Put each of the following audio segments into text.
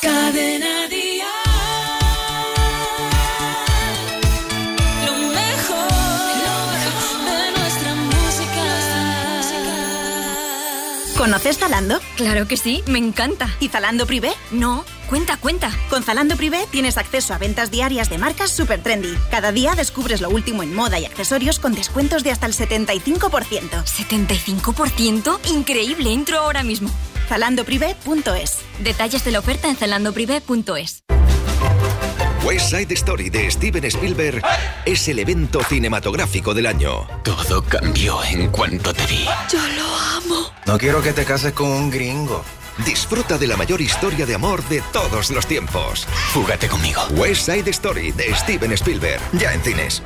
Cadena Dial. Lo mejor de nuestra música. ¿Conoces Zalando? Claro que sí, me encanta. ¿Y Zalando Privé? No, cuenta. Con Zalando Privé tienes acceso a ventas diarias de marcas super trendy. Cada día descubres lo último en moda y accesorios con descuentos de hasta el 75%. ¿75%? Increíble, entro ahora mismo. ZalandoPrivé.es. Detalles de la oferta en ZalandoPrivé.es. West Side Story de Steven Spielberg es el evento cinematográfico del año. Todo cambió en cuanto te vi. Yo lo amo. No quiero que te cases con un gringo. Disfruta de la mayor historia de amor de todos los tiempos. Fúgate conmigo. West Side Story de Steven Spielberg. Ya en cines.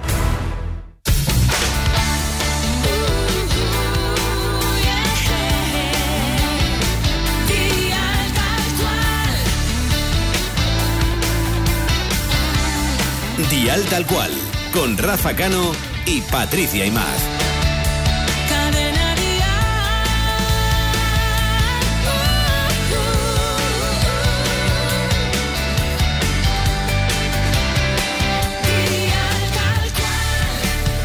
Dial Tal Cual, con Rafa Cano y Patricia Imaz. Cadena Dial. Dial Tal Cual.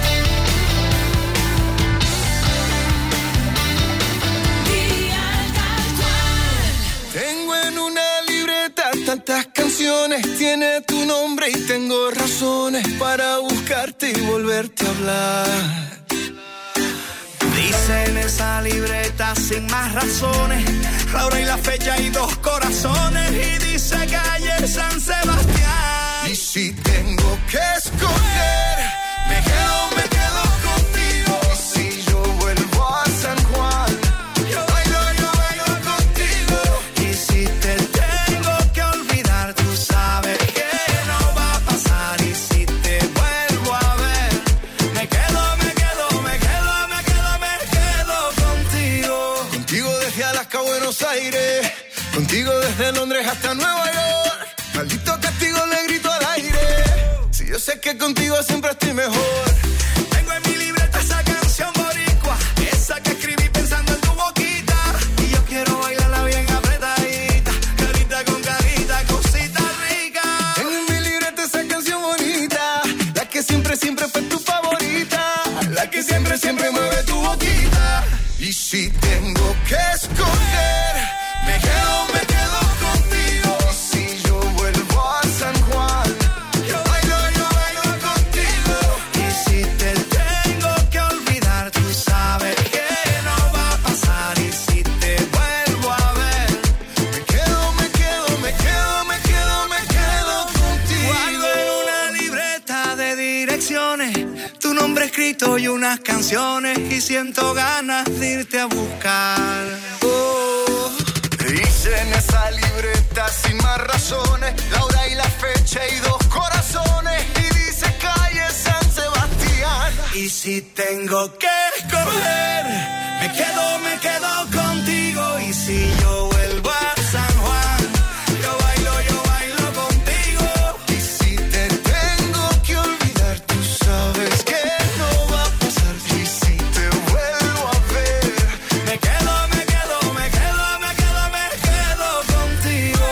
Dial Tal Cual. Tengo en una libreta tantas canciones, tiene tu nombre y tengo razones para buscarte y volverte a hablar. Dice en esa libreta sin más razones, la hora y la fecha y 2 corazones, y dice calle San Sebastián. Y si tengo que escoger, me quedo contigo. Y si yo vuelvo a San Juan, yo bailo contigo. Y si te tengo que olvidar, tú sabes que no va a pasar. Y si te vuelvo a ver, me quedo contigo. Contigo desde Alaska a Buenos Aires, contigo desde Londres hasta Nueva York. Maldito castigo le grito al aire. Si yo sé que contigo siempre estoy mejor. Tengo en mi libreta esa canción boricua, esa que escribí pensando en tu boquita. Y yo quiero bailarla bien apretadita, carita con carita, cosita rica. Tengo en mi libreta esa canción bonita, la que siempre fue tu favorita, la que siempre mueve tu boquita. Y si tengo que escoger, me quedo contigo. Y si yo vuelvo a San Juan, yo bailo contigo. Y si te tengo que olvidar, tú sabes que no va a pasar. Y si te vuelvo a ver, me quedo contigo. guardo en una libreta de direcciones tu nombre escrito y unas canciones, y siento ganas de irte a buscar. Oh, dice en esa libreta sin más razones, la hora y la fecha y 2 corazones, y dice calle San Sebastián. Y si tengo que escoger, me quedo contigo. Y si yo vuelvo a San Juan, yo bailo contigo. Y si te tengo que olvidar, tú sabes que no va a pasar. Y si te vuelvo a ver, Me quedo contigo.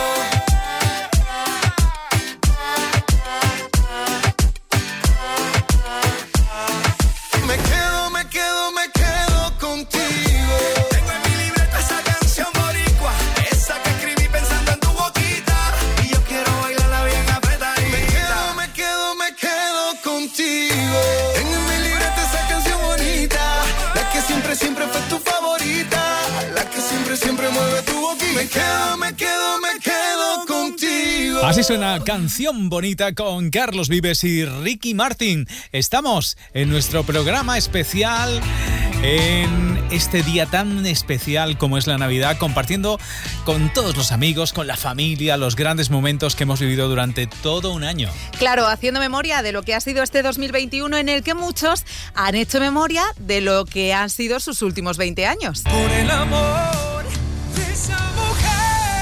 me quedo contigo. Tengo en mi libreta esa canción boricua, esa que escribí pensando en tu boquita. Y yo quiero bailarla bien apretadita. Me quedo contigo. Tengo en mi libreta esa canción bonita, la que siempre fue tu favorita, la que siempre mueve tu boquita. Me quedo contigo. Así suena Canción Bonita con Carlos Vives y Ricky Martin. Estamos en nuestro programa especial, en este día tan especial como es la Navidad, compartiendo con todos los amigos, con la familia, los grandes momentos que hemos vivido durante todo un año. Claro, haciendo memoria de lo que ha sido este 2021, en el que muchos han hecho memoria de lo que han sido sus últimos 20 años. Por el amor de esa mujer.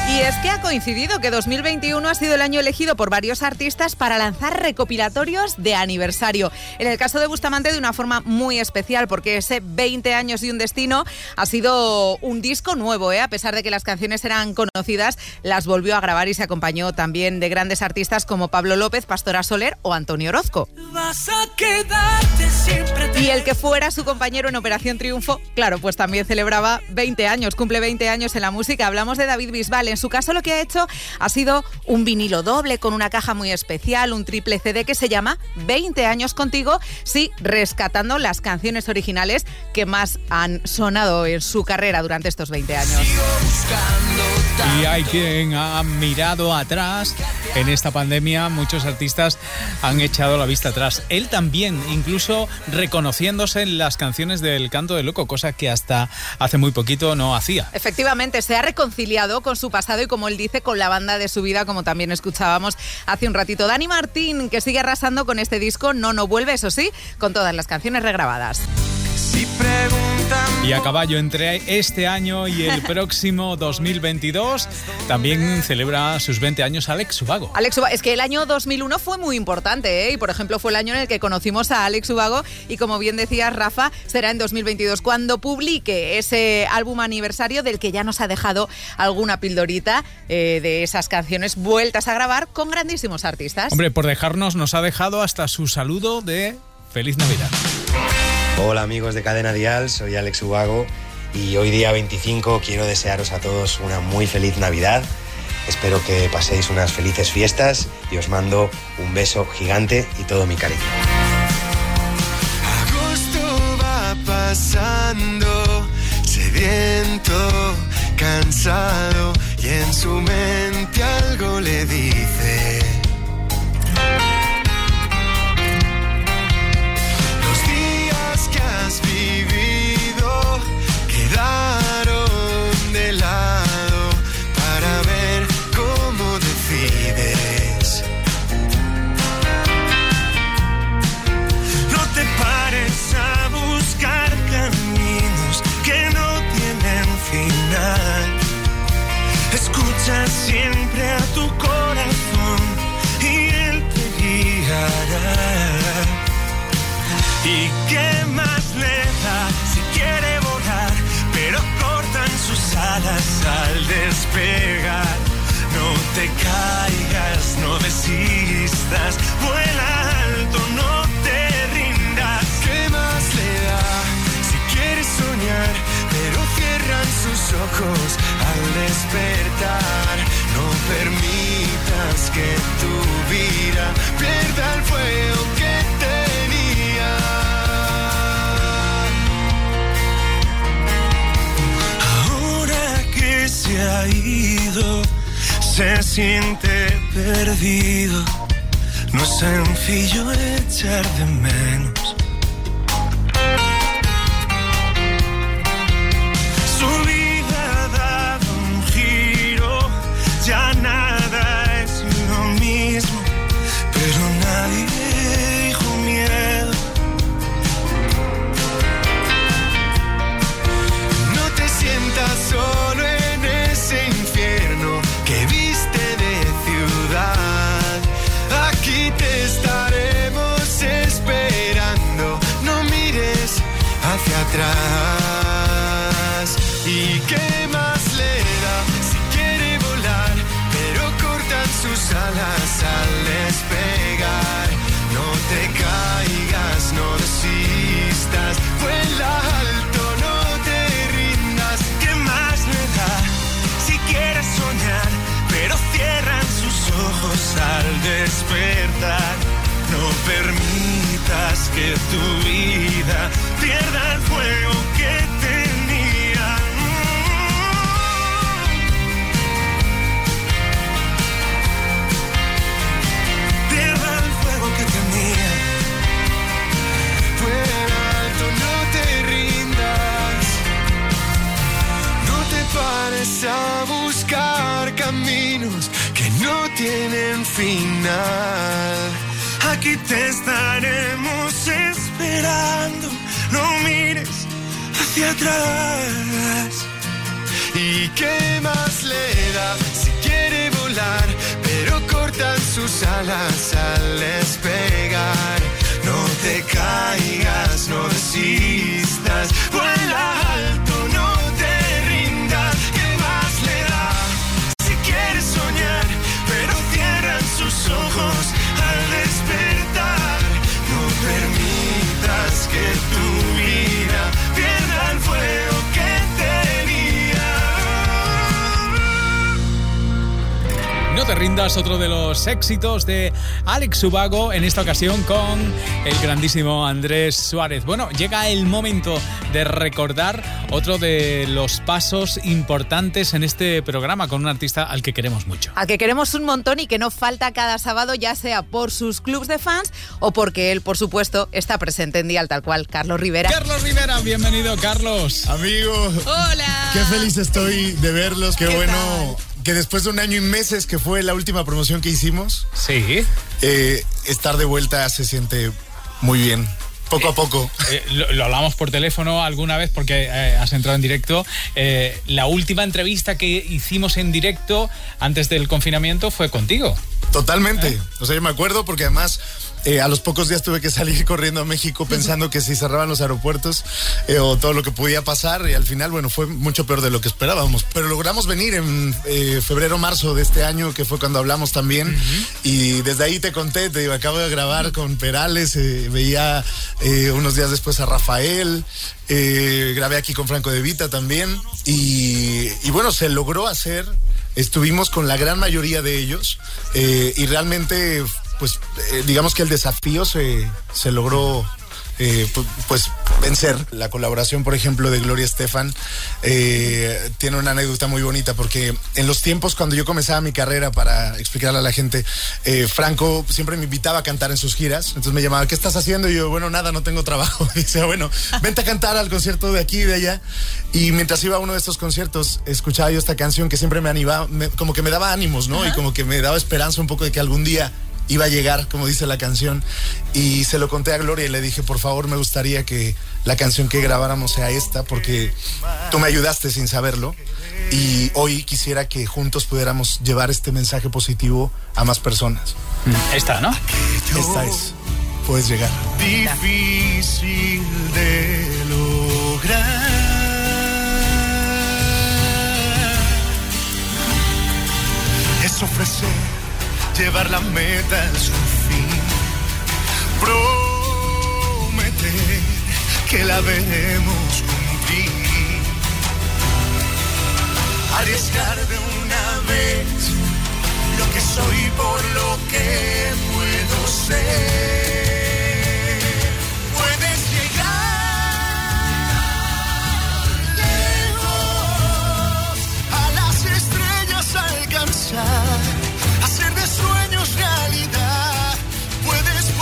Y es que ha coincidido que 2021 ha sido el año elegido por varios artistas para lanzar recopilatorios de aniversario. En el caso de Bustamante, de una forma muy especial, porque ese 20 años y un destino ha sido un disco nuevo, ¿eh? A pesar de que las canciones eran conocidas, las volvió a grabar y se acompañó también de grandes artistas como Pablo López, Pastora Soler o Antonio Orozco. Vas a quedarte siempre. Y el que fuera su compañero en Operación Triunfo, claro, pues también celebraba 20 años, cumple 20 años en la música. Hablamos de David Bisbal. En su caso lo que ha hecho ha sido un vinilo doble con una caja muy especial, un triple CD que se llama 20 años contigo, sí, rescatando las canciones originales que más han sonado en su carrera durante estos 20 años. Y hay quien ha mirado atrás. En esta pandemia muchos artistas han echado la vista atrás. Él también, incluso reconociéndose en las canciones del Canto del Loco, cosa que hasta hace muy poquito no hacía. Efectivamente, se ha reconciliado con su pasado y, como él dice, con la banda de su vida, como también escuchábamos hace un ratito. Dani Martín, que sigue arrasando con este disco No vuelve, eso sí, con todas las canciones regrabadas. Y a caballo entre este año y el próximo 2022 también celebra sus 20 años Alex Ubago. Alex Ubago, es que el año 2001 fue muy importante, ¿eh? Y por ejemplo fue el año en el que conocimos a Alex Ubago y, como bien decías, Rafa, será en 2022 cuando publique ese álbum aniversario del que ya nos ha dejado alguna pildorita de esas canciones vueltas a grabar con grandísimos artistas. Hombre, por dejarnos nos ha dejado hasta su saludo de Feliz Navidad. Hola amigos de Cadena Dial, soy Alex Ubago y hoy día 25 quiero desearos a todos una muy feliz Navidad. Espero que paséis unas felices fiestas y os mando un beso gigante y todo mi cariño. Agosto va pasando, sediento, cansado, y en su mente algo le dice: los días que has vivido quedaron de lado para ver cómo decides. No te pares a buscar caminos que no tienen final. Escucha siempre a tu corazón y él te guiará. ¿Y qué más le da si quiere volar? Pero cortan sus alas al despegar. No te caigas, no desistas, vuela alto, no te rindas. ¿Qué más le da si quieres soñar? Pero cierran sus ojos al despertar. No permitas que tu vida pierda el fuego que tenía. Ahora que se ha ido, se siente perdido. No es sencillo echar de menos. Su vida ha dado un giro, ya nada es lo mismo, pero nadie dijo miedo. No te sientas solo en ese infierno que viste de ciudad. Aquí te estaremos esperando, no mires hacia atrás. ¿Y qué más le da si quiere volar? Pero cortan sus alas al despegar. No te caigas, no desistas, vuela alto, no te rindas. ¿Qué más le da si quieres soñar? Pero cierran sus ojos al despertar. No permitas que tu vida pierda el fuego que tenía. Pierda el fuego que tenía. Fuera alto, no te rindas. No te pares a buscar caminos que no tienen final. Aquí te estaremos esperando, no mires hacia atrás. ¿Y qué más le da si alas al despegar. No te caigas, no desistas, vuela alto, no te rindas. ¿Qué más le da si quieres soñar? Pero cierran sus ojos al despertar. No permitas que tu vida pierda el fuego que tenía. No te rindas, otro de los éxitos de Alex Ubago, en esta ocasión con el grandísimo Andrés Suárez. Bueno, llega el momento de recordar otro de los pasos importantes en este programa con un artista al que queremos mucho. Al que queremos un montón y que no falta cada sábado, ya sea por sus clubs de fans o porque él, por supuesto, está presente en Dial Tal Cual. Carlos Rivera. Carlos Rivera, bienvenido, Carlos. Amigo. Hola. Qué feliz estoy de verlos, qué bueno. Tal? Que después de 1 año y meses que fue la última promoción que hicimos, sí, estar de vuelta se siente muy bien. Poco a poco. Lo hablamos por teléfono alguna vez porque has entrado en directo. La última entrevista que hicimos en directo antes del confinamiento fue contigo. Totalmente. O sea, yo me acuerdo porque además a los pocos días tuve que salir corriendo a México pensando que si cerraban los aeropuertos o todo lo que podía pasar, y al final, bueno, fue mucho peor de lo que esperábamos. Pero logramos venir en febrero, marzo de este año, que fue cuando hablamos también. Y desde ahí te conté, te digo, acabo de grabar con Perales, veía unos días después a Rafael, grabé aquí con Franco De Vita también. Y bueno, se logró hacer. Estuvimos con la gran mayoría de ellos y realmente, pues, digamos que el desafío se logró pues vencer. La colaboración, por ejemplo, de Gloria Estefan tiene una anécdota muy bonita porque en los tiempos cuando yo comenzaba mi carrera, para explicarle a la gente, Franco siempre me invitaba a cantar en sus giras, entonces me llamaba, ¿qué estás haciendo? Y yo, bueno, nada, no tengo trabajo. Y decía, bueno, vente a cantar al concierto de aquí y de allá. Y mientras iba a uno de estos conciertos, escuchaba yo esta canción que siempre me animaba, como que me daba ánimos, ¿no? Y como que me daba esperanza un poco de que algún día iba a llegar, como dice la canción, y se lo conté a Gloria y le dije, por favor, me gustaría que la canción que grabáramos sea esta, porque tú me ayudaste sin saberlo, y hoy quisiera que juntos pudiéramos llevar este mensaje positivo a más personas. Esta, ¿no? Esta es, puedes llegar. Difícil de lograr es ofrecer, llevar la meta a su fin, prometer que la veremos cumplir, arriesgar de una vez lo que soy por lo que puedo ser. Puedes llegar lejos, a las estrellas alcanzar, hacer de sueños realidad. Puedes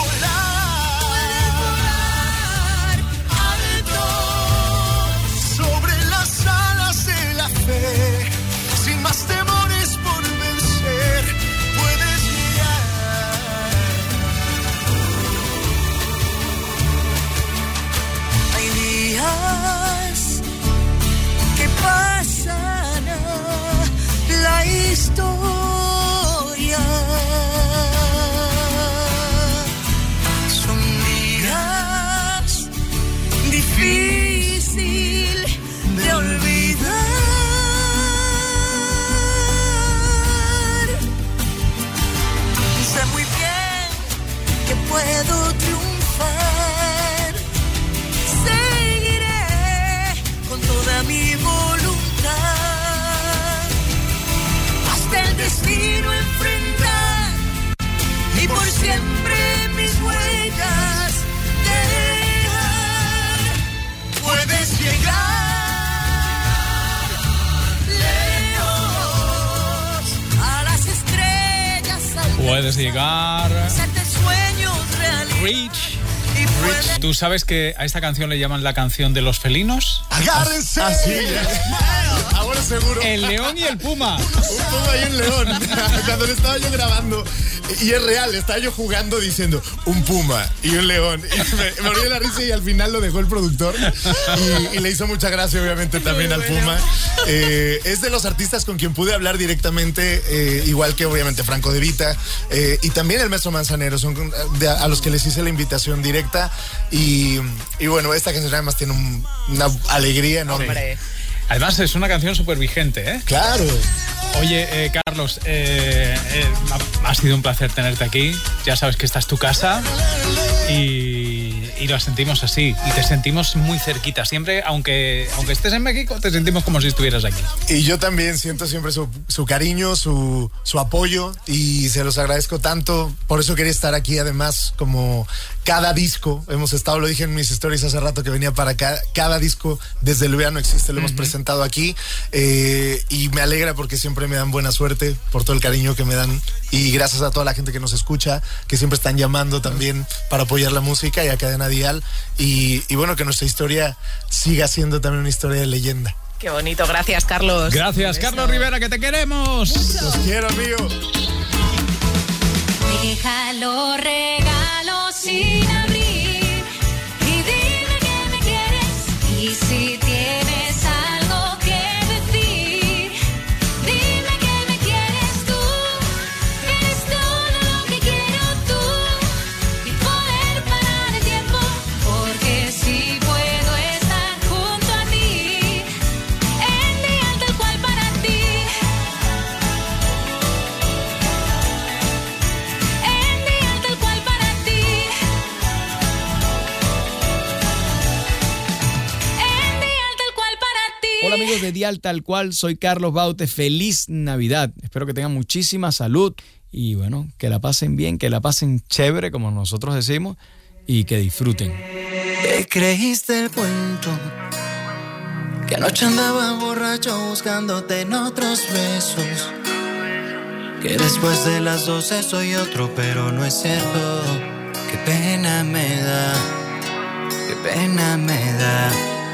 volar alto sobre las alas de la fe, sin más temores por vencer. Puedes llegar. Hay días que pasan a la historia. Son días difícil de olvidar. Sé muy bien que puedo triunfar. Seguiré con toda mi voluntad hasta el destino enfrentar y por siempre mis huellas dejar. Puedes llegar lejos, a las estrellas Puedes llegar. hacerte sueños reales. Reach. ¿Tú sabes que a esta canción le llaman la canción de los felinos? ¡Agárrense! Así, ahora seguro. El león y el puma. Un puma y un león. Cuando lo estaba yo grabando, y es real, estaba yo jugando diciendo un puma y un león. Y me morí de la risa y al final lo dejó el productor. Y le hizo mucha gracia, obviamente, también al puma. Es de los artistas con quien pude hablar directamente, igual que obviamente Franco De Vita y también el Maestro Manzanero, son a los que les hice la invitación directa. Y bueno, esta canción además tiene una alegría enorme. Hombre. Además es una canción súper vigente, ¿eh? Claro. Oye, Carlos, ha sido un placer tenerte aquí. Ya sabes que esta es tu casa y lo sentimos así. Y te sentimos muy cerquita. Siempre, aunque estés en México, te sentimos como si estuvieras aquí. Y yo también siento siempre su cariño, su apoyo, y se los agradezco tanto. Por eso quería estar aquí, además, como cada disco. Hemos estado, lo dije en mis stories hace rato que venía para acá, cada disco desde el verano existe, lo hemos presentado aquí, y me alegra porque siempre me dan buena suerte por todo el cariño que me dan, y gracias a toda la gente que nos escucha, que siempre están llamando también para apoyar la música, y a Cadena Dial, y bueno, que nuestra historia siga siendo también una historia de leyenda. Qué bonito, gracias, Carlos. Gracias, Carlos Rivera, que te queremos. Los quiero, amigo. Deja los regalos sin abrir y dime que me quieres, y si tienes algo que decir, dime que me quieres tú, que eres todo lo que quiero tú, y poder parar el tiempo, porque si puedo estar junto a ti, en día tal cual para ti. Hola amigos de Dial Tal Cual, soy Carlos Baute, feliz Navidad, espero que tengan muchísima salud y bueno, que la pasen bien, que la pasen chévere como nosotros decimos y que disfruten. Te creíste el cuento, que anoche andaba borracho buscándote en otros besos, que después de las 12 soy otro, pero no es cierto. Qué pena me da, qué pena me da.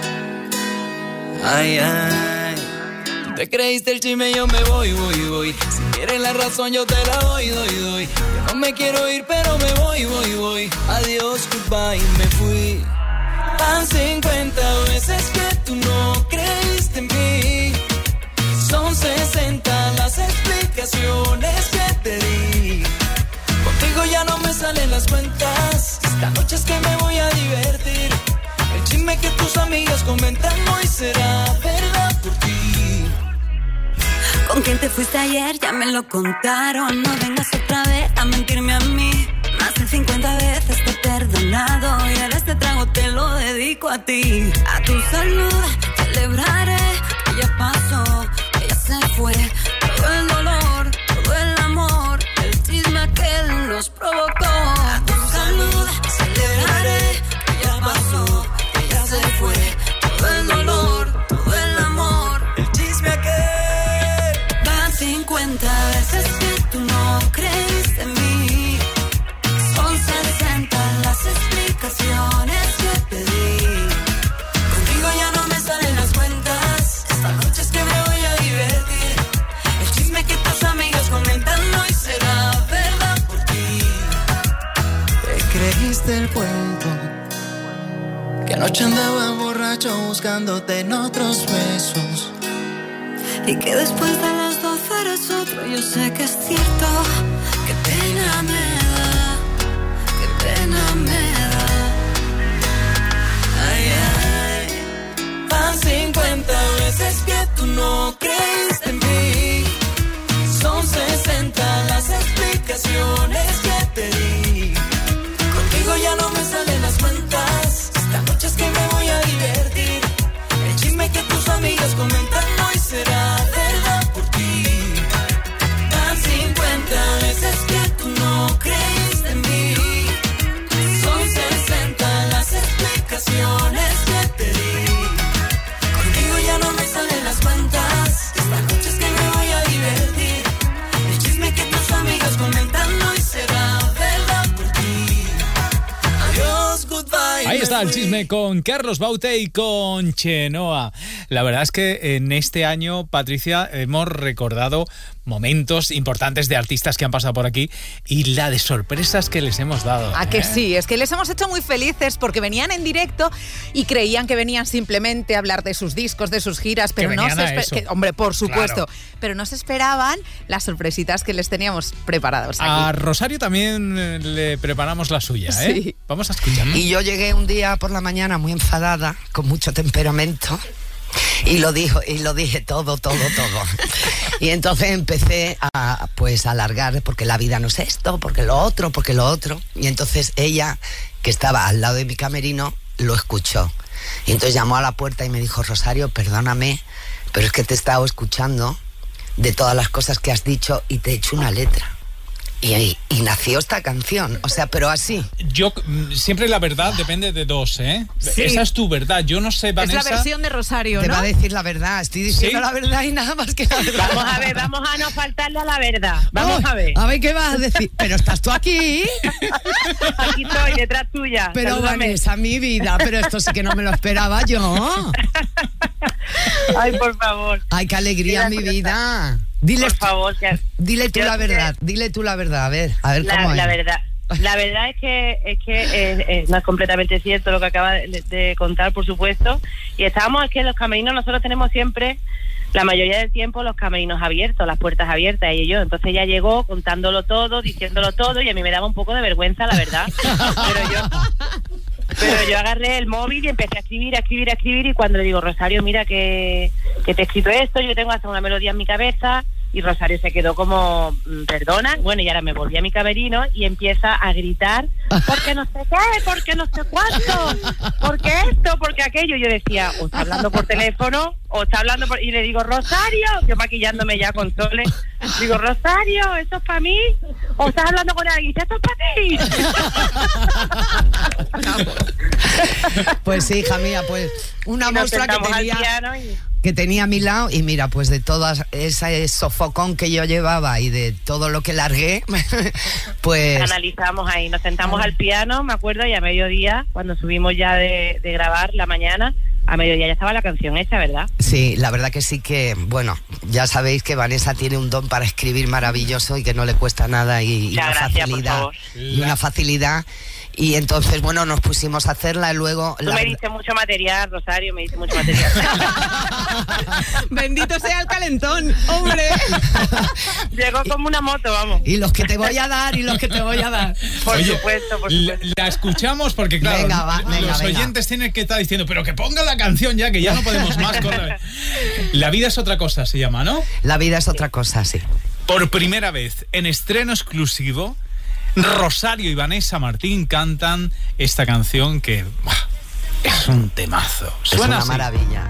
Ay, ay, tú te creíste el chisme, yo me voy. Si quieres la razón, yo te la doy. Yo no me quiero ir, pero me voy. Adiós, goodbye, me fui. Van 50 veces que tú no creíste en mí. Son 60 las explicaciones que te di. Contigo ya no me salen las cuentas. Esta noche es que me voy a divertir. El chisme que tus amigas comentan hoy será verdad por ti. ¿Con quién te fuiste ayer? Ya me lo contaron. No vengas otra vez a mentirme a mí. Más de 50 veces te he perdonado y ahora este trago te lo dedico a ti. A tu salud celebraré que ya pasó, que ya se fue. Todo el dolor, todo el amor, el chisme aquel nos provocó. A tu salud celebraré que ya pasó, se fue, todo el dolor, todo el amor, el chisme aquel. Van 50 veces que tú no creíste en mí. Son 60 las explicaciones que te di. Contigo ya no me salen las cuentas. Esta noche es que me voy a divertir. El chisme que tus amigas comentan hoy será verdad por ti. Te creíste el cuento, que anoche andaba borracho buscándote en otros besos, y que después de las 12 eres otro. Yo sé que es cierto. Qué pena me da, qué pena me da. Ay, ay. Van 50 veces que tú no creíste en mí. Son 60 las explicaciones que te di. Contigo ya no me salen las cuentas. Esta noche es que me voy a divertir. El chisme que tus amigas comentan hoy será verdad por ti. Van al chisme con Carlos Baute y con Chenoa. La verdad es que en este año, Patricia, hemos recordado momentos importantes de artistas que han pasado por aquí y la de sorpresas que les hemos dado. ¿A que sí? Es que les hemos hecho muy felices porque venían en directo y creían que venían simplemente a hablar de sus discos, de sus giras, pero no se hombre, por supuesto, claro. Pero no se esperaban las sorpresitas que les teníamos preparados aquí. A Rosario también le preparamos la suya, ¿eh? Sí. Vamos a escuchar. Y yo llegué un día por la mañana muy enfadada, con mucho temperamento. Y lo dije todo. Y entonces empecé a alargar, porque la vida no es esto, porque lo otro. Y entonces ella, que estaba al lado de mi camerino, lo escuchó. Y entonces llamó a la puerta y me dijo: Rosario, perdóname, pero es que te he estado escuchando de todas las cosas que has dicho y te he hecho una letra. Y nació esta canción, o sea, pero así. Yo, siempre la verdad depende de dos, ¿eh? Sí. Esa es tu verdad, yo no sé, Vanessa. Es la versión de Rosario, ¿no? Te va a decir la verdad, estoy diciendo ¿Sí? la verdad y nada más que la verdad. Vamos a ver, vamos a no faltarle a la verdad. Vamos a ver. A ver qué vas a decir. Pero estás tú aquí. Aquí estoy, detrás tuya. Pero Salúdame. Vanessa, mi vida, pero esto sí que no me lo esperaba yo. Ay, por favor. Ay, qué alegría, mi vida. Dile tú la verdad, dile tú la verdad, a ver cómo es. La verdad es que no es completamente cierto lo que acaba de contar, por supuesto. Y estábamos, es que los camerinos, nosotros tenemos siempre, la mayoría del tiempo, los camerinos abiertos, las puertas abiertas, ella y yo. Entonces ella llegó contándolo todo, diciéndolo todo, y a mí me daba un poco de vergüenza, la verdad. Pero yo agarré el móvil y empecé a escribir, y cuando le digo: Rosario, mira que te he escrito esto, yo tengo hasta una melodía en mi cabeza, y Rosario se quedó como, perdona, bueno, y ahora me volví a mi camerino y empieza a gritar: porque no sé qué, porque no sé cuánto, porque esto, porque aquello. Yo decía: o está hablando por teléfono, o está hablando y le digo: Rosario, yo maquillándome ya con soles, digo: Rosario, ¿esto es para mí? ¿O estás hablando con alguien? ¿Esto es para ti? Pues sí, hija mía, pues una muestra que tenía a mi lado, y mira, pues de todo ese sofocón que yo llevaba y de todo lo que largué, pues... Analizamos ahí, nos sentamos al piano, me acuerdo, y a mediodía, cuando subimos ya de grabar la mañana, a mediodía ya estaba la canción hecha, ¿verdad? Sí, la verdad que sí que, bueno, ya sabéis que Vanessa tiene un don para escribir maravilloso y que no le cuesta nada y una facilidad. Y una facilidad. Y entonces, bueno, nos pusimos a hacerla y luego... Tú me diste mucho material, Rosario, me diste mucho material. Bendito sea el calentón, hombre. Llegó como una moto, vamos. Y los que te voy a dar, Por supuesto. La escuchamos porque, claro, los oyentes tienen que estar diciendo: pero que ponga la canción ya, que ya no podemos más con La vida es otra cosa, se llama, ¿no? La vida es otra cosa, sí. Por primera vez, en estreno exclusivo, Rosario y Vanessa Martín cantan esta canción que es un temazo. Suena una así. Maravilla.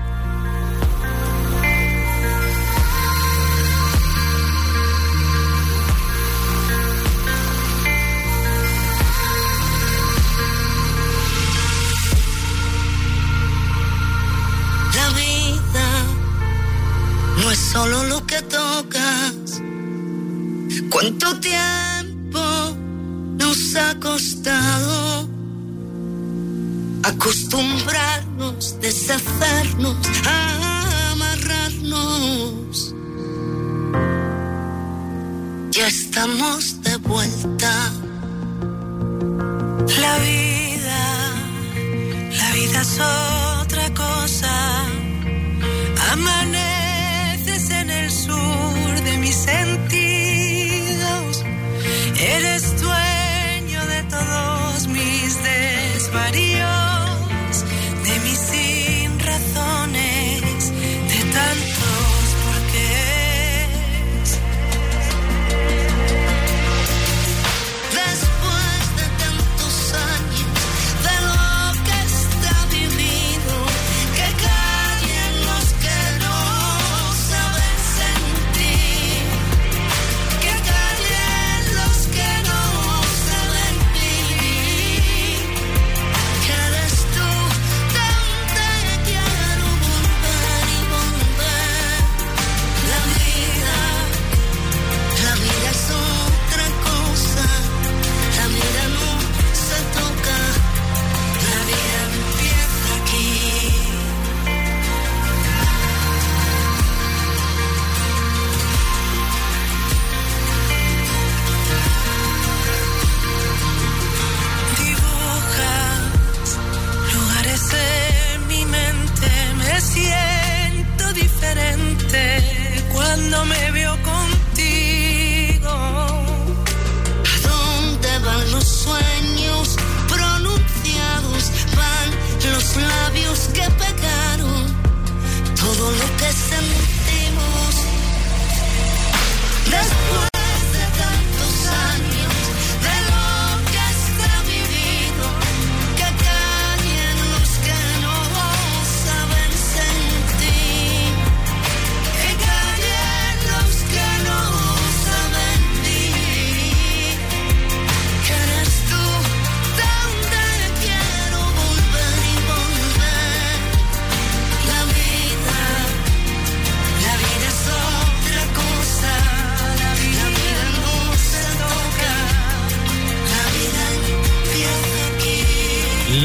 La vida no es solo lo que tocas. ¿Cuánto tiempo nos ha costado acostumbrarnos, deshacernos, amarrarnos? Ya estamos de vuelta. La vida es otra cosa. Amaneces en el sur de mis sentidos. Eres dueño de todos mis desvaríos, de mis sin razones, de tantos porqués. Después de tantos años de lo que está vivido, que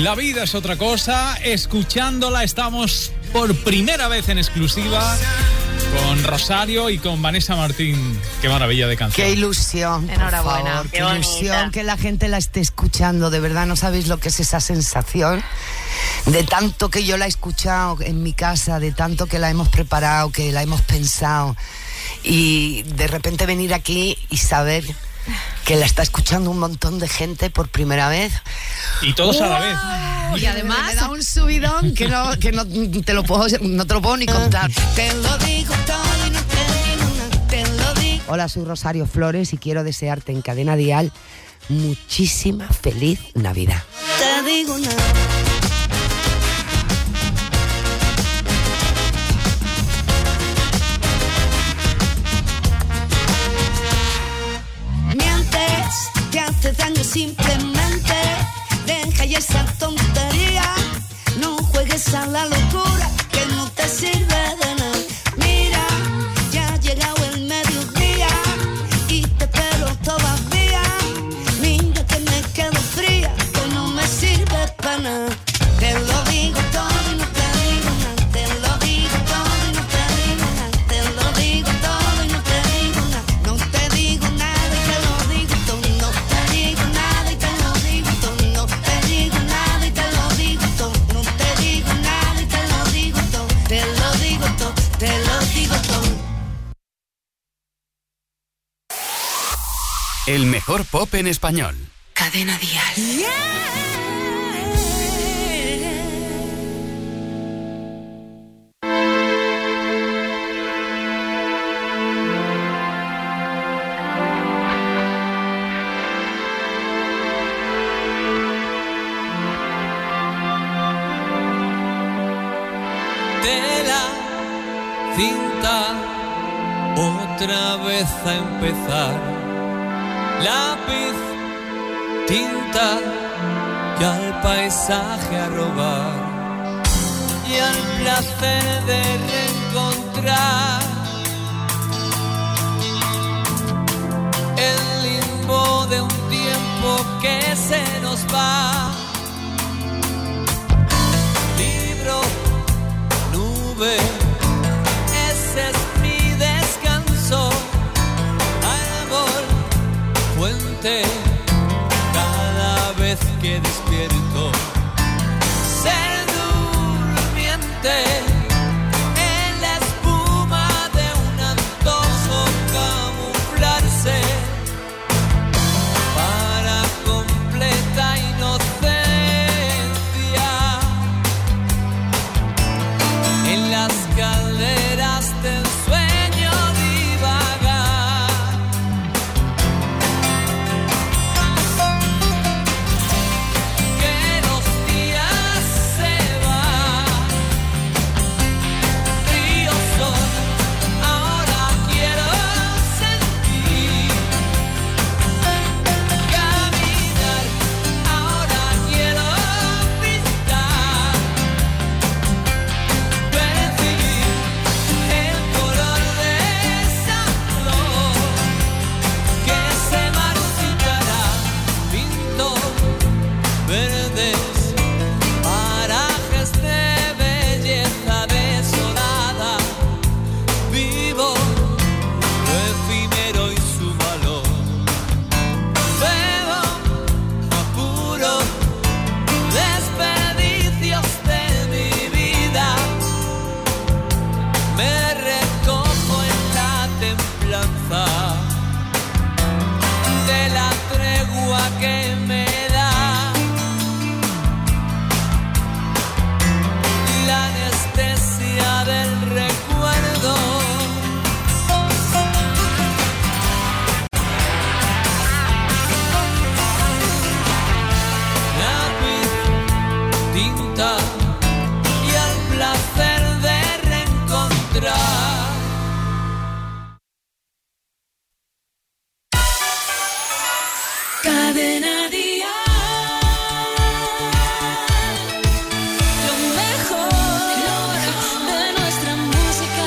La vida es otra cosa. Escuchándola estamos por primera vez en exclusiva con Rosario y con Vanessa Martín. Qué maravilla de canción. Qué ilusión. Enhorabuena. Por favor, Qué qué ilusión bonita. que la gente la esté escuchando. De verdad no sabéis lo que es esa sensación de tanto que yo la he escuchado en mi casa, de tanto que la hemos preparado, que la hemos pensado, y de repente venir aquí y saber que la está escuchando un montón de gente por primera vez. Y todos a la vez. Y además me da un subidón que no te lo puedo ni contar. Te lo digo todo y no te digo nada, te lo digo. Hola, soy Rosario Flores y quiero desearte en Cadena Dial muchísima feliz Navidad. Te digo nada. Mientes, te hace daño simplemente. Deja ya esa tontería. No juegues a la locura que no te sirve de nada. Mira, ya ha llegado el mediodía y te espero todavía. Mira que me quedo fría, que no me sirve para nada. Te lo digo todo y no te digo nada. Te lo digo todo y no te digo nada. Te lo digo todo y no te digo nada. No te digo nada y te lo digo todo. No te digo nada y te lo digo todo. No te digo nada y te lo digo todo. No te digo nada y te lo digo todo. Te lo digo todo, te lo digo todo. El mejor pop en español. Cadena Dial. Tela, cinta, otra vez a empezar. Lápiz, tinta y al paisaje a robar. Y al placer de reencontrar el limbo de un tiempo que se nos va. Libro, nube, ese es mi descanso. Árbol, fuente, cada vez que despierto. Ser durmiente en la espuma de un antojo, camuflarse para completa inocencia. En las calderas del sueño divagar. Que los días se van, ríos son, ahora quiero sentir. Caminar, ahora quiero pintar. Percibir el color de esa flor que se marchitará. Pinto verdes parajes de belleza desolada. Vivo lo efímero y su valor. Bebo apuro desperdicios de mi vida. Me recojo en la templanza de la tregua que me da la anestesia del recuerdo. Lápiz, tinta y al placer de reencontrar. Cadena Dial. Lo mejor de nuestra música.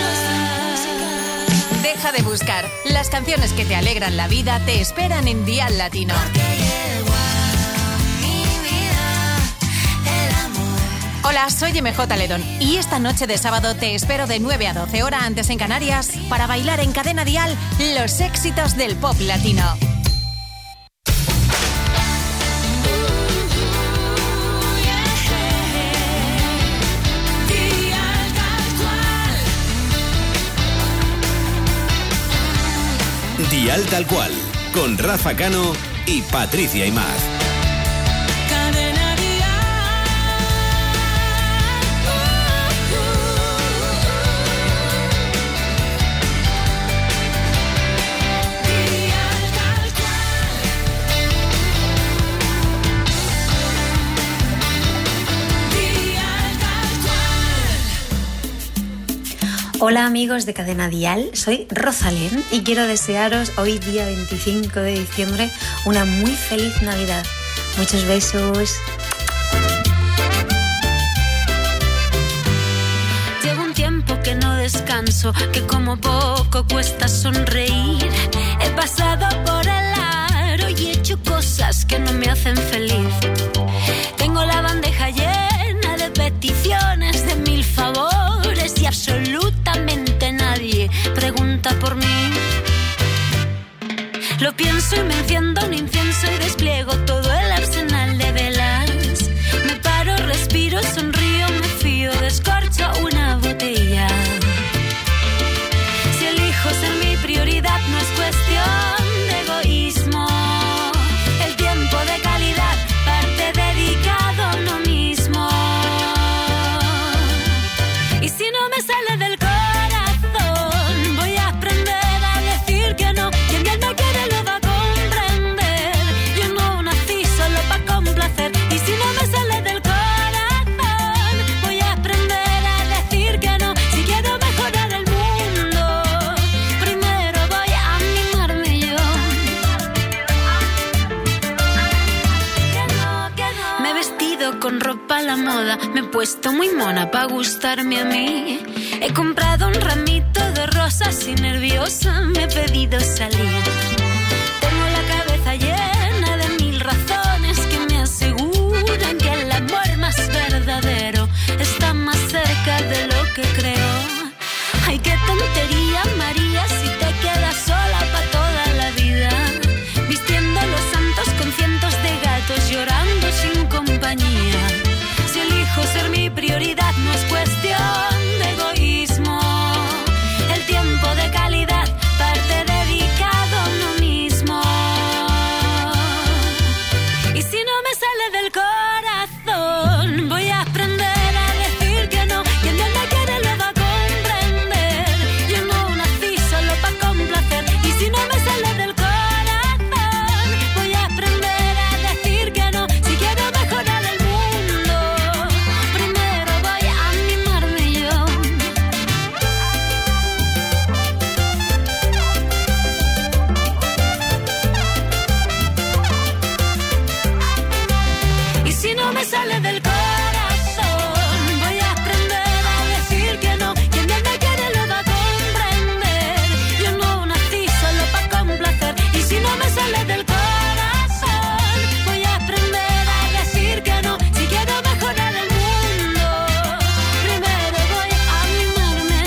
Deja de buscar. Las canciones que te alegran la vida te esperan en Dial Latino. Hola, soy MJ Ledón y esta noche de sábado te espero de 9 a 12 horas antes en Canarias para bailar en Cadena Dial los éxitos del pop latino. Dial Tal Cual, con Rafa Cano y Patricia Imaz. Hola amigos de Cadena Dial, soy Rosalén y quiero desearos hoy día 25 de diciembre una muy feliz Navidad. Muchos besos. Llevo un tiempo que no descanso, que como poco cuesta sonreír. He pasado por el aro y he hecho cosas que no me hacen feliz. Tengo la bandeja llena de peticiones, de 1000 favores y absolutamente nadie pregunta por mí. Lo pienso y me enciendo un incienso y despliego todo el arsenal de velas. Me paro, respiro, sonrío, me fío, descorcho una botella. Si elijo ser mi prioridad no es cuestión de egoísmo. El tiempo de calidad parte dedicado a uno mismo. Y si no me sale del corazón, voy a aprender a decir que no. Quien bien me quiere lo va a comprender. Yo no nací solo para complacer. Y si no me sale del corazón, voy a aprender a decir que no. Si quiero mejorar el mundo, primero voy a mimarme yo. Me he vestido con ropa a la moda, me he puesto muy mona pa' gustarme a mí. He comprado un ramito de rosas y nerviosa me he pedido salir. Tengo la cabeza llena de 1000 razones que me aseguran que el amor más verdadero está más cerca de lo que creo. Ay, qué tontería, María, si te quedas sola pa' toda la vida, vistiendo los santos con cientos de gatos, llorando sin compañía. Si elijo ser mi prioridad no es cuestión de egoísmo. El tiempo de calidad parte dedicado a uno mismo. Y si no me sale del corazón, voy a aprender a decir que no. Quien bien me quiere lo va a comprender. Yo no nací solo para complacer. Y si no me sale del corazón, voy a aprender a decir que no. Si quiero mejorar el mundo, primero voy a mimarme yo. Y si no me sale del corazón, voy a aprender a decir que no. Quien bien me quiere lo va a comprender. Yo no nací solo para complacer. Y si no me sale del corazón, voy a aprender a decir que no. Si quiero mejorar el mundo, primero voy a mimarme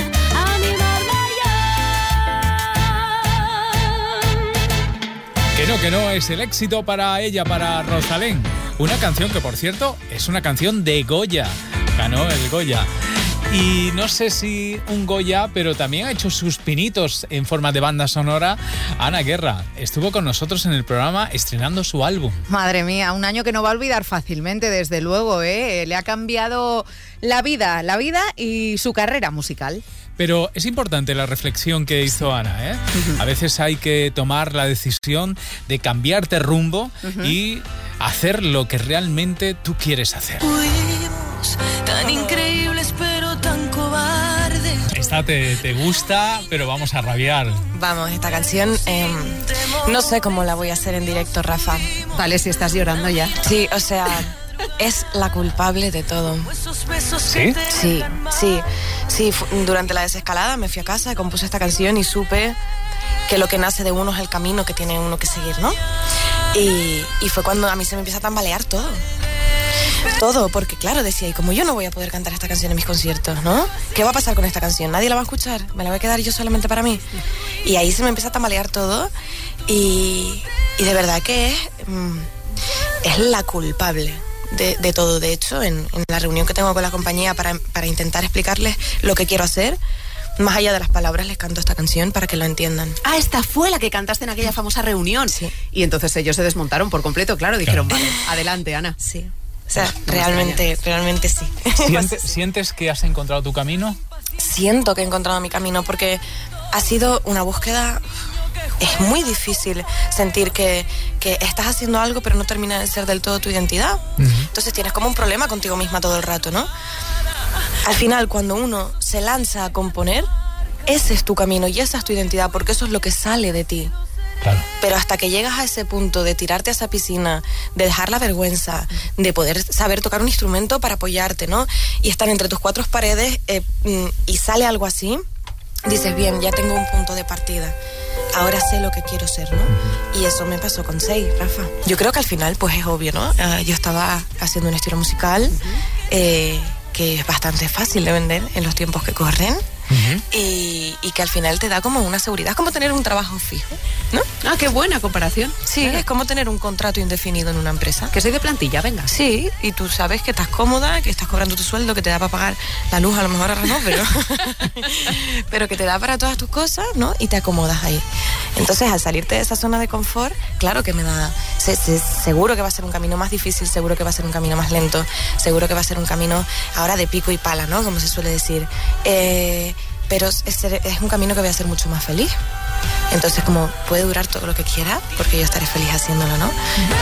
yo. Que no, es el éxito para ella, para Rosalén. Una canción que, por cierto, es una canción de Goya. Ganó el Goya. Y no sé si un Goya, pero también ha hecho sus pinitos en forma de banda sonora. Ana Guerra estuvo con nosotros en el programa estrenando su álbum. Madre mía, un año que no va a olvidar fácilmente, desde luego, ¿eh? Le ha cambiado la vida y su carrera musical. Pero es importante la reflexión que hizo Ana, ¿eh? A veces hay que tomar la decisión de cambiarte rumbo y hacer lo que realmente tú quieres hacer. Fuimos tan increíbles pero tan cobardes. Esta te gusta, pero vamos a rabiar. Vamos, esta canción no sé cómo la voy a hacer en directo, Rafa. Vale, si estás llorando ya. Sí, o sea, es la culpable de todo. ¿Sí? Sí, durante la desescalada me fui a casa, compuse esta canción y supe que lo que nace de uno es el camino que tiene uno que seguir, ¿no? Y fue cuando a mí se me empieza a tambalear todo. Todo, porque claro, decía, y como yo no voy a poder cantar esta canción en mis conciertos, ¿no? ¿Qué va a pasar con esta canción? ¿Nadie la va a escuchar? ¿Me la voy a quedar yo solamente para mí? Y ahí se me empieza a tambalear todo y de verdad que es la culpable de todo. De hecho, en la reunión que tengo con la compañía para intentar explicarles lo que quiero hacer, más allá de las palabras, les canto esta canción para que lo entiendan. Ah, esta fue la que cantaste en aquella famosa reunión. Sí. Y entonces ellos se desmontaron por completo, claro, dijeron, vale, adelante, Ana. Sí. O sea, realmente sí. ¿Sientes que has encontrado tu camino? Siento que he encontrado mi camino porque ha sido una búsqueda. Es muy difícil sentir que estás haciendo algo pero no termina de ser del todo tu identidad. Entonces tienes como un problema contigo misma todo el rato, ¿no? Al final, cuando uno se lanza a componer, ese es tu camino y esa es tu identidad, porque eso es lo que sale de ti. Claro. Pero hasta que llegas a ese punto de tirarte a esa piscina, de dejar la vergüenza, de poder saber tocar un instrumento para apoyarte, ¿no? Y estar entre tus cuatro paredes y sale algo así, dices, bien, ya tengo un punto de partida. Ahora sé lo que quiero ser, ¿no? Y eso me pasó con Sei, Rafa. Yo creo que al final, pues es obvio, ¿no? Yo estaba haciendo un estilo musical que es bastante fácil de vender en los tiempos que corren. Y que al final te da como una seguridad. Es como tener un trabajo fijo, ¿no? Ah, qué buena comparación. Sí, claro. Es como tener un contrato indefinido en una empresa. Que soy de plantilla, venga. Sí, y tú sabes que estás cómoda, que estás cobrando tu sueldo, que te da para pagar la luz, a lo mejor ahora no, pero que te da para todas tus cosas, ¿no? Y te acomodas ahí. Entonces, al salirte de esa zona de confort, claro que me da... seguro que va a ser un camino más difícil, seguro que va a ser un camino más lento, seguro que va a ser un camino ahora de pico y pala, ¿no? Como se suele decir. Pero es un camino que voy a ser mucho más feliz. Entonces, como puede durar todo lo que quiera, porque yo estaré feliz haciéndolo, ¿no?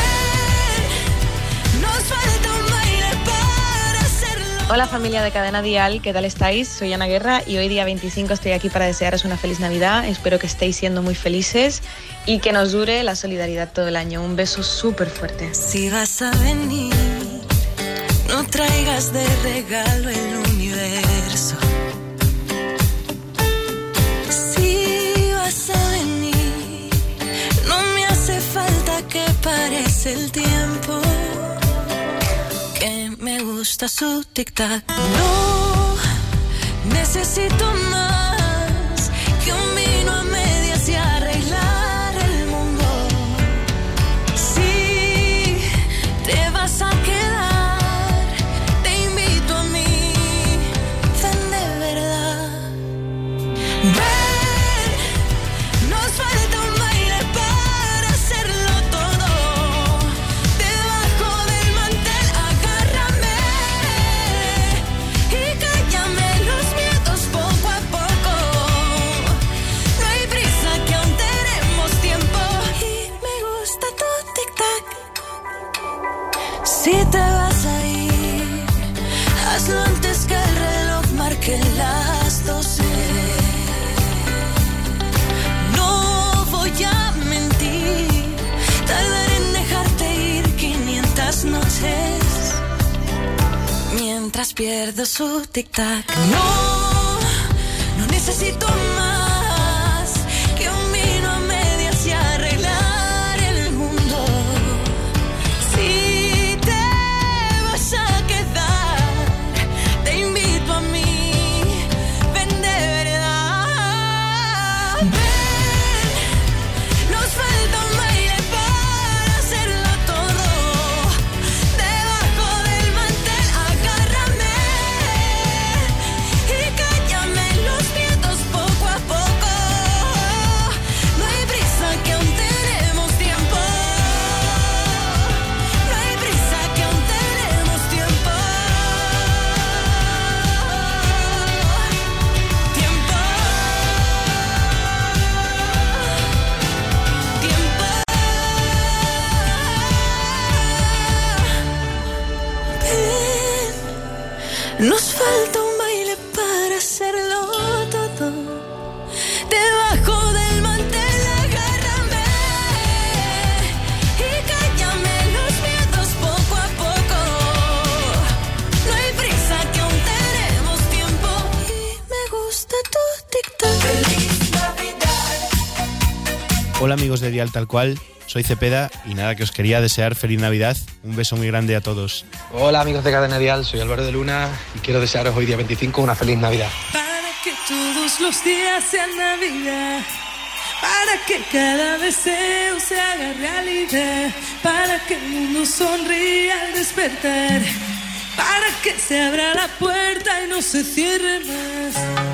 Hola familia de Cadena Dial, ¿qué tal estáis? Soy Ana Guerra y hoy día 25 estoy aquí para desearos una feliz Navidad. Espero que estéis siendo muy felices y que nos dure la solidaridad todo el año. Un beso súper fuerte. Si vas a venir, no traigas de regalo el universo. Si vas a venir, no me hace falta que parece el tiempo, que me gusta su tic-tac. No necesito más que un vino a medias y arreglar el mundo. Si te vas a quedar, te invito a mí, ven de verdad. Ven, nos falta un baile para hacerlo todo. Debajo del mantel, agárrame y cállame los miedos poco a poco. No hay prisa, que aún tenemos tiempo. Y me gusta tu tic-tac. Si te vas a ir, hazlo antes que el reloj marque las 12. No voy a mentir, tardaré en dejarte ir 500 noches mientras pierdo su tic-tac. No necesito más que un vino a medias y arreglar el mundo. Si te vas a quedar, te invito a mí, ven de verdad. Ven, nos falta un baile para hacerlo todo. Debajo del mantel, agárrame y cállame los miedos poco a poco. amigos de Dial Tal Cual, soy Cepeda y nada, que os quería desear feliz Navidad. Un beso muy grande a todos. Hola amigos de Cadena Dial, soy Álvaro de Luna y quiero desearos hoy día 25 una feliz Navidad. Para que todos los días sean Navidad, para que cada deseo se haga realidad, para que el mundo sonría al despertar, para que se abra la puerta y no se cierre más.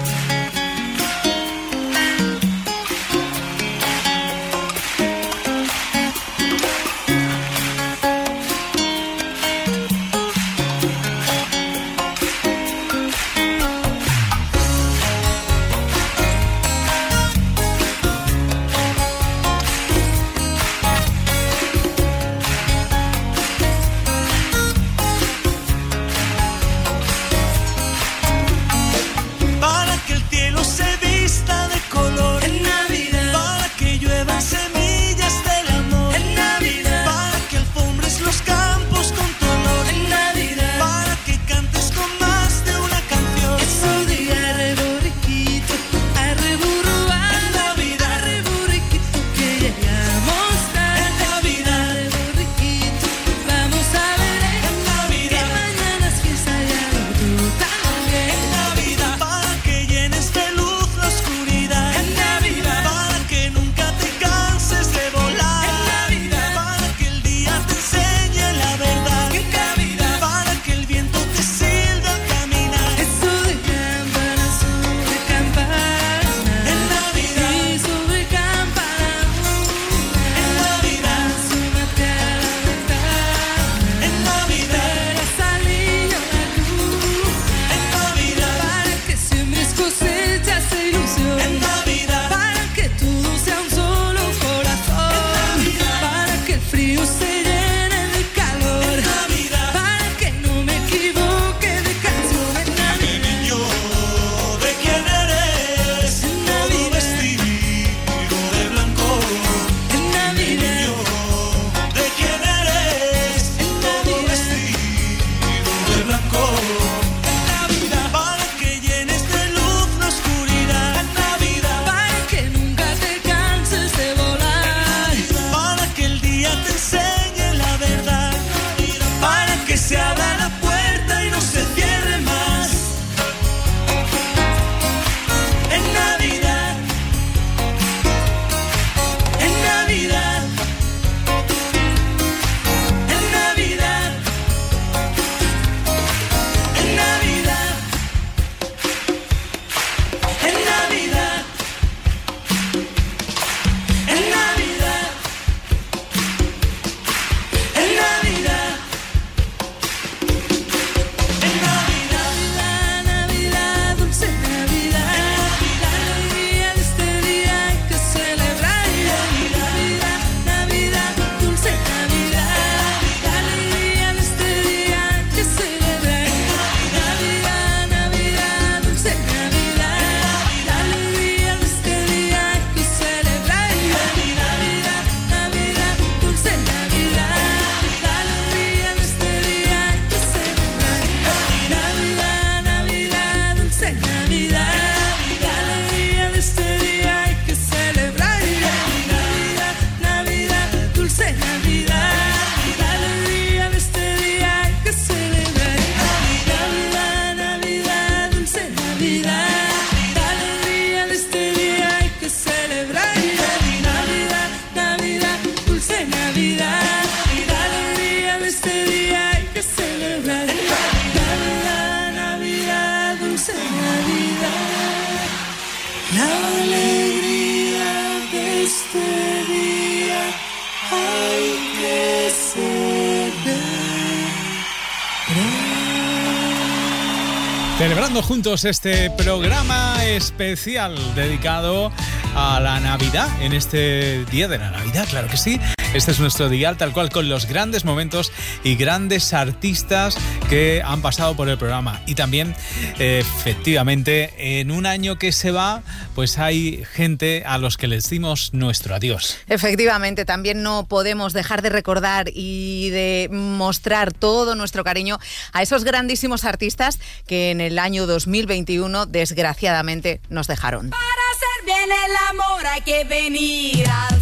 Celebrando juntos este programa especial dedicado a la Navidad, en este día de la Navidad, claro que sí. Este es nuestro Dial Tal Cual, con los grandes momentos y grandes artistas que han pasado por el programa. Y también, efectivamente, en un año que se va, pues hay gente a los que les decimos nuestro adiós. Efectivamente, también no podemos dejar de recordar y de mostrar todo nuestro cariño a esos grandísimos artistas que en el año 2021, desgraciadamente, nos dejaron. Para hacer bien el amor hay que venir al sur.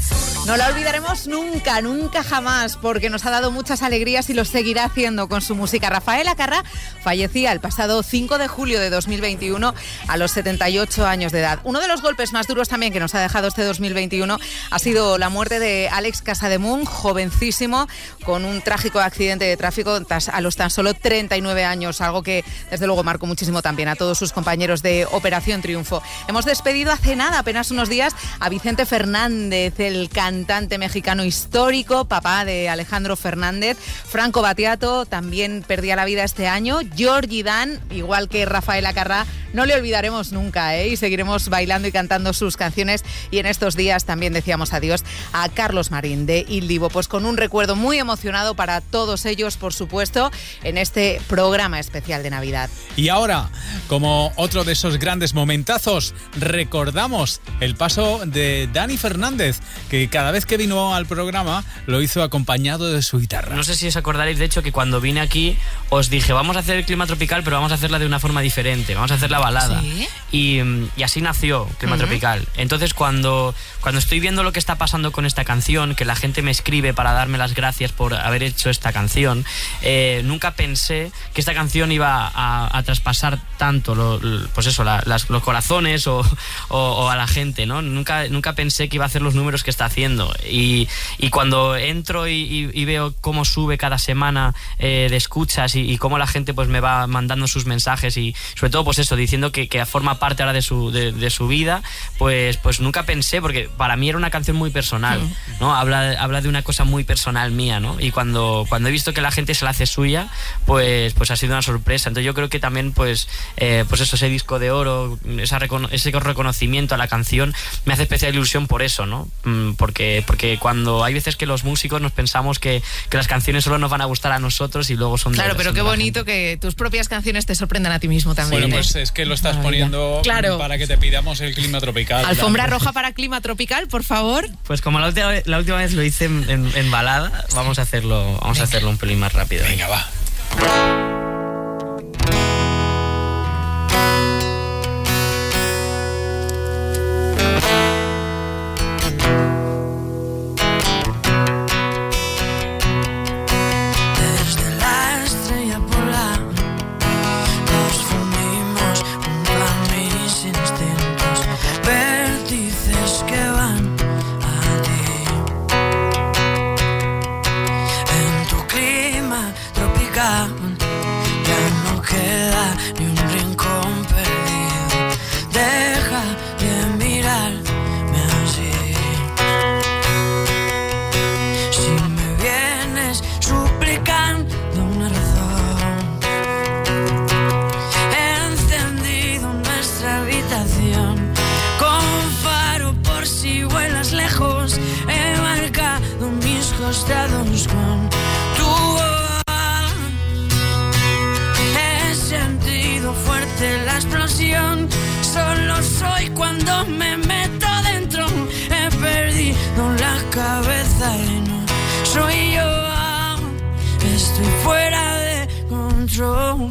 No la olvidaremos nunca, nunca jamás, porque nos ha dado muchas alegrías y lo seguirá haciendo con su música. Rafael Acarrá fallecía el pasado 5 de julio de 2021 a los 78 años de edad. Uno de los golpes más duros también que nos ha dejado este 2021 ha sido la muerte de Àlex Casademunt, jovencísimo, con un trágico accidente de tráfico a los tan solo 39 años, algo que desde luego marcó muchísimo también a todos sus compañeros de Operación Triunfo. Hemos despedido hace nada, apenas unos días, a Vicente Fernández, el cantante mexicano histórico, papá de Alejandro Fernández. Franco Battiato también perdía la vida este año. Georgie Dan, igual que Rafael Acarrá, no le olvidaremos nunca, y seguiremos bailando y cantando sus canciones. Y en estos días también decíamos adiós a Carlos Marín de Il Divo, pues con un recuerdo muy emocionado para todos ellos, por supuesto, en este programa especial de Navidad. Y ahora, como otro de esos grandes momentazos, recordamos el paso de Dani Fernández, que cada vez que vino al programa lo hizo acompañado de su guitarra. No sé si os acordaréis, de hecho, que cuando vine aquí os dije, vamos a hacer el Clima Tropical, pero vamos a hacerla de una forma diferente, vamos a hacer la balada. ¿Sí? Y así nació Clima Tropical. Entonces, cuando estoy viendo lo que está pasando con esta canción, que la gente me escribe para darme las gracias por haber hecho esta canción, nunca pensé que esta canción iba a traspasar tanto los corazones o a la gente, ¿no? Nunca pensé que iba a hacer los números que está haciendo. Y cuando entro y veo cómo sube cada semana de escuchas y cómo la gente pues me va mandando sus mensajes y sobre todo pues eso, diciendo que forma parte ahora de su vida, pues nunca pensé, porque para mí era una canción muy personal, ¿no? Habla de una cosa muy personal mía, ¿no? Y cuando he visto que la gente se la hace suya, pues ha sido una sorpresa. Entonces yo creo que también pues eso, ese disco de oro, ese reconocimiento a la canción me hace especial ilusión por eso, ¿no? Porque cuando hay veces que los músicos nos pensamos que las canciones solo nos van a gustar a nosotros y luego son Claro, pero qué bonito que tus propias canciones te sorprendan a ti mismo también. Bueno, pues es que lo estás poniendo para que te pidamos el Clima Tropical. Alfombra roja para Clima Tropical, por favor. Pues como la última vez lo hice en balada, vamos a hacerlo un pelín más rápido. Venga, va. Con tu voz he sentido fuerte la explosión. Solo soy cuando me meto dentro. He perdido la cabeza y no soy yo. Estoy fuera de control.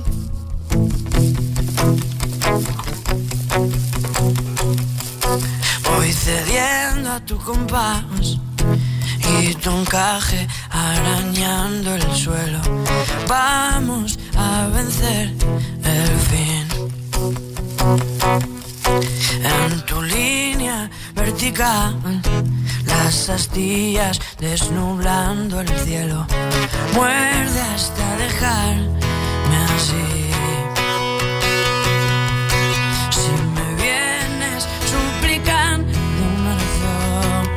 Voy cediendo a tu compás y tu encaje arañando el suelo. Vamos a vencer el fin. En tu línea vertical, las astillas desnublando el cielo. Muerde hasta dejarme así. Si me vienes suplicando una razón,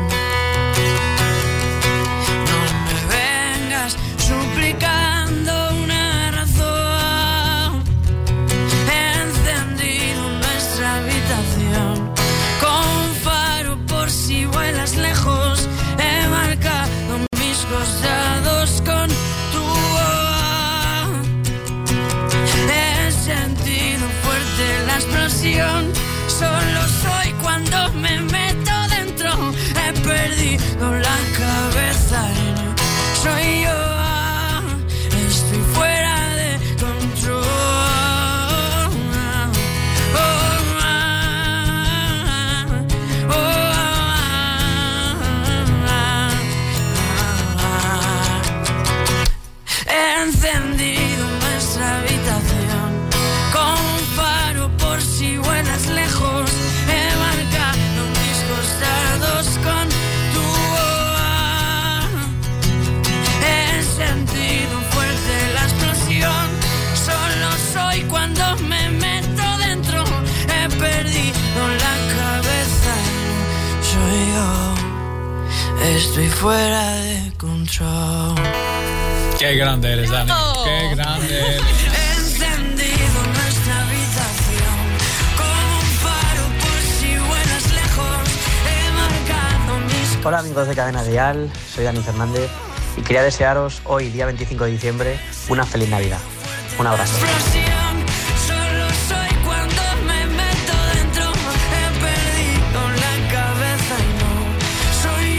suplicando una razón. He encendido nuestra habitación con faro por si vuelas lejos. He marcado mis costados con tu voz. He sentido fuerte la explosión. Solo soy cuando me meto dentro. He perdido la cabeza y no soy yo. Estoy fuera de control. Estoy fuera de control. Qué grande eres, Dani. Qué grande eres. He encendido nuestra habitación como un faro por si vuelas lejos. He marcado mis... Hola amigos de Cadena Dial, soy Dani Fernández y quería desearos hoy, día 25 de diciembre, una feliz Navidad. Un abrazo. Solo soy cuando me meto dentro. He perdido la cabeza y no soy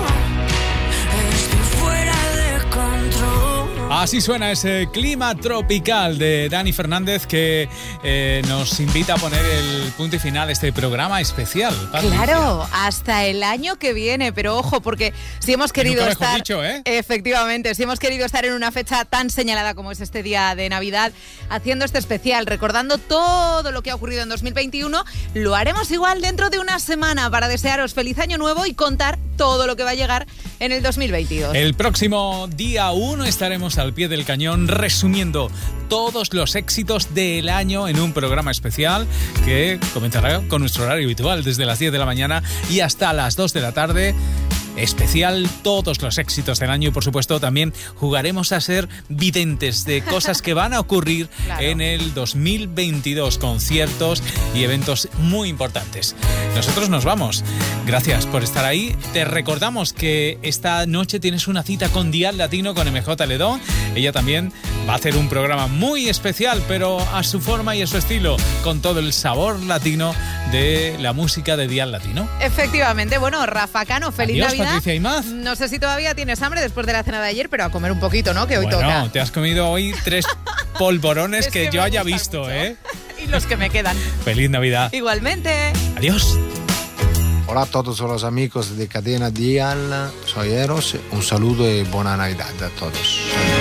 yo. Estoy fuera de control. Así suena ese clima tropical de Dani Fernández que nos invita a poner el punto y final a este programa especial. Patricia. Claro, hasta el año que viene, pero ojo, porque si hemos querido Nunca estar... mejor dicho, ¿eh? Efectivamente, si hemos querido estar en una fecha tan señalada como es este día de Navidad, haciendo este especial, recordando todo lo que ha ocurrido en 2021, lo haremos igual dentro de una semana para desearos feliz año nuevo y contar todo lo que va a llegar en el 2022. El próximo día 1 estaremos al pie del cañón resumiendo todos los éxitos del año en un programa especial que comenzará con nuestro horario habitual desde las 10 de la mañana y hasta las 2 de la tarde. Especial todos los éxitos del año y por supuesto también jugaremos a ser videntes de cosas que van a ocurrir en el 2022, conciertos y eventos muy importantes. Nosotros nos vamos. Gracias por estar ahí. Te recordamos que esta noche tienes una cita con Dial Latino con MJ Ledón. Ella también va a hacer un programa muy especial, pero a su forma y a su estilo, con todo el sabor latino de la música de Dial Latino. Efectivamente, bueno, Rafa Cano, feliz Adiós, Navidad. Patricia Imaz. No sé si todavía tienes hambre después de la cena de ayer, pero a comer un poquito, ¿no? Que hoy toca. Bueno, te has comido hoy 3 polvorones Es que que yo me haya gustan visto, mucho. ¿eh? Y los que me quedan. Feliz Navidad. Igualmente. Adiós. Hola a todos los amigos de Cadena Dial, soy Eros, un saludo y buena Navidad a todos.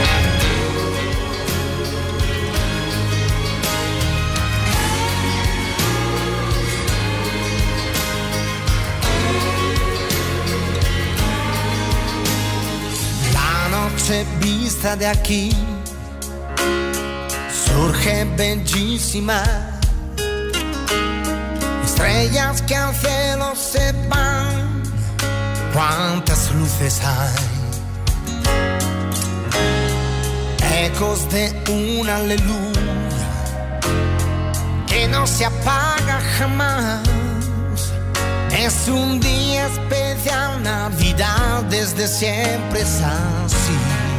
La noche vista de aquí surge bellísima. Estrellas que al cielo se van, cuántas luces hay. Ecos de una aleluya que no se apaga jamás. Es un día especial, Navidad desde siempre es así.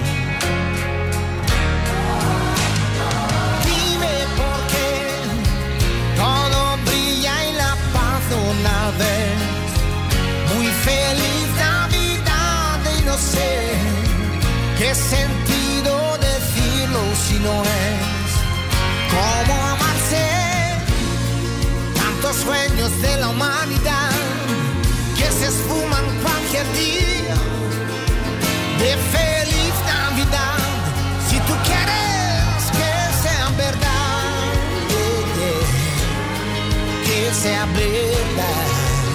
Dime por qué todo brilla y la paz una vez. Muy feliz Navidad y no sé qué sentido decirlo si no es como amarse. Tantos sueños de la humanidad que se esfuman cualquier día de feliz Navidad. Si tú quieres que sea verdad, que sea verdad.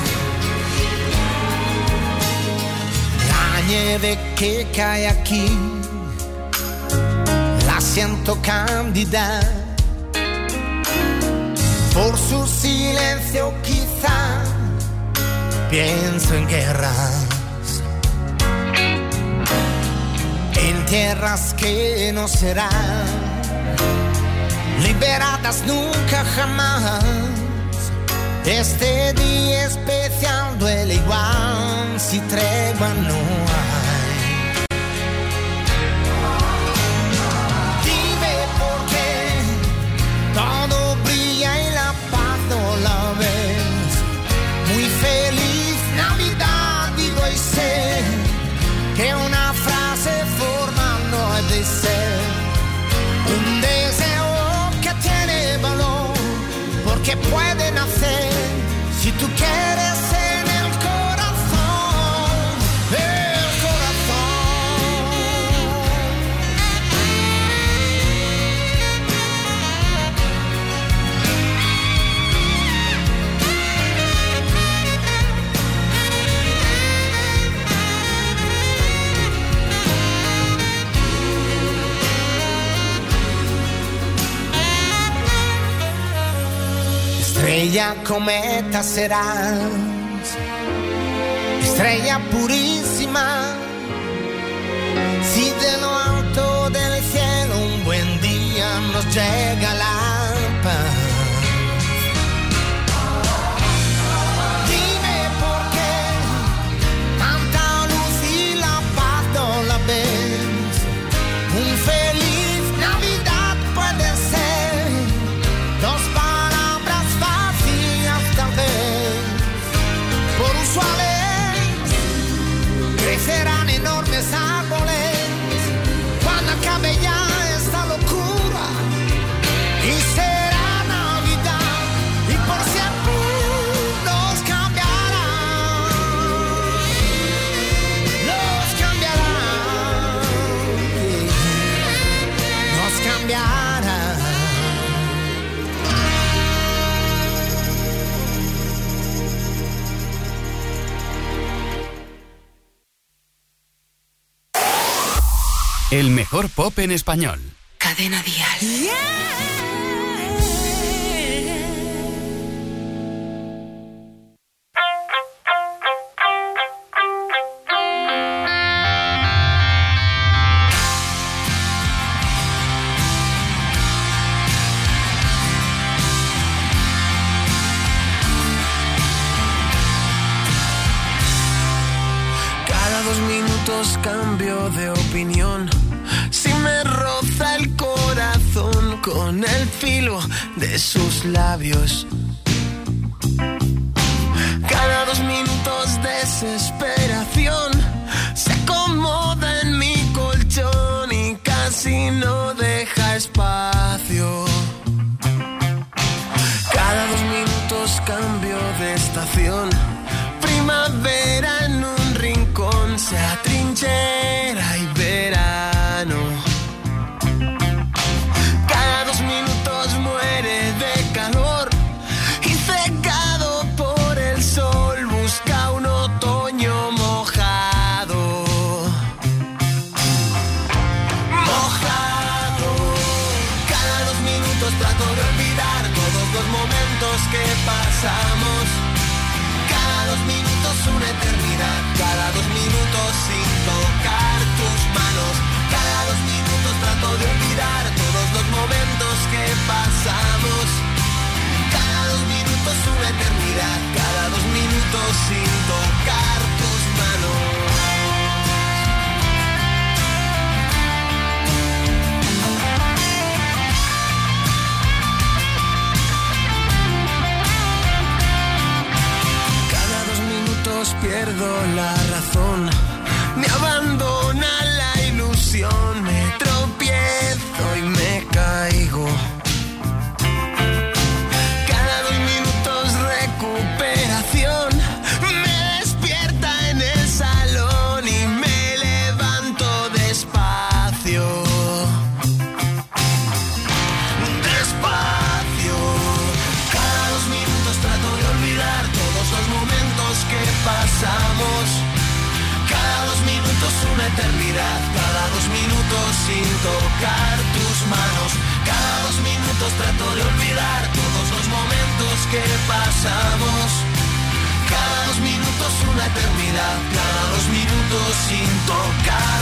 La nieve que cae aquí la siento cándida. Por su silencio quizá pienso en guerras, en tierras que no serán liberadas nunca jamás. Este día especial duele igual si tregua no hay. Dime por qué todo brilla y la paz no la ves. Muy feliz Navidad digo y sé que una frase formal no ha de ser un deseo que tiene valor porque puede nacer si tú quieres en el corazón, el corazón. Estrella cometa serás, estrella purísima lágrima. Si de lo alto del cielo un buen día nos llega la paz. Dime por qué tanta luz y la paz no la ves. Un feliz Navidad puede ser dos palabras vacías tal vez. Por usuales crecerán enormes árboles cuando acabe ya esta locura y será Navidad y por siempre nos cambiará, nos cambiará, nos cambiará. El mejor pop en español. Cadena Dial. Cada 2 minutos cambio de opinión. Si me roza el corazón con el filo de sus labios. Cada 2 minutos desesperación se acomoda en mi colchón y casi no deja espacio. Cada 2 minutos cambio de estación. Primavera en un rincón se atrinchera y verano. Cada 2 minutos muere de calor y cegado por el sol busca un otoño mojado. Mojado. Cada 2 minutos trato de olvidar todos los momentos que pasamos. Cada 2 minutos una eternidad. Cada 2 minutos sin tocar tus manos. Cada 2 minutos trato de olvidar todos los momentos que pasamos. Cada 2 minutos una eternidad. Cada 2 minutos sin tocar tus manos. Pierdo la razón, me abandona la ilusión, me tropiezo y me caigo. Cada 2 minutos recuperación, me despierta en el salón y me levanto despacio. Despacio. Cada 2 minutos trato de olvidar todos los momentos que pasamos. Cada 2 minutos una eternidad. Cada 2 minutos sin tocar tus manos. Cada 2 minutos trato de olvidar todos los momentos que pasamos. Cada 2 minutos una eternidad. Cada 2 minutos sin tocar